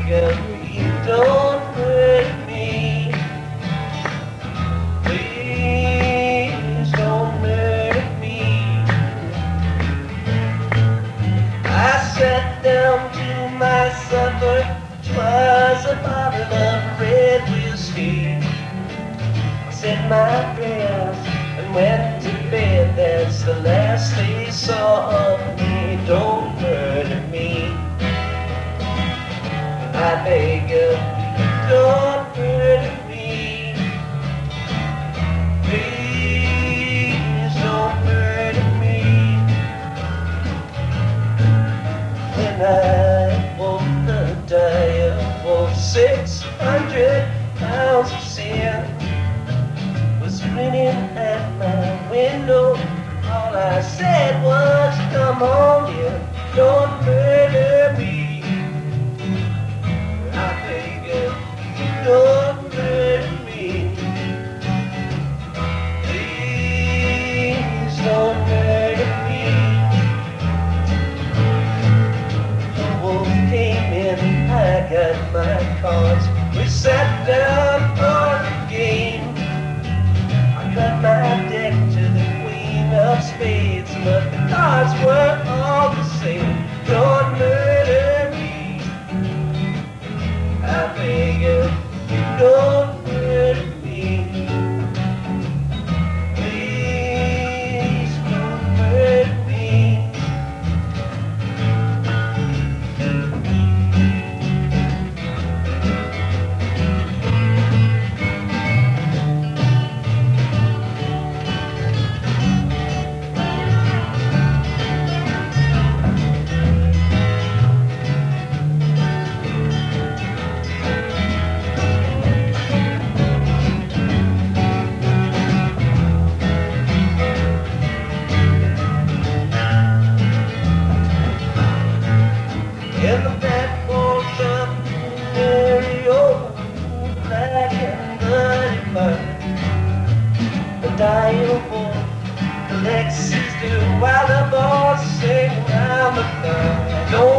begging you, don't hurt me. Please don't murder me. I sat down to my supper. 'Twas a bottle of red whiskey. I said my prayers and went to bed. That's the last they saw of me. Don't murder me. I beg you, don't murder me. Please don't murder me. When I walk the dial of 600 pounds of sin was grinning at my window. All I said was, come on in, don't murder me. I beg you, don't murder me. Please don't murder me. The wolf came in, I got my cards. We sat down for the game. I cut my deck to the queen of spades, but the cards were all the same. Don't murder me. I beg you, don't murder me. Please don't murder me. In the back walls of Mario, black and bloody mud. The dying wolf collects his due while the boys sing around the fire.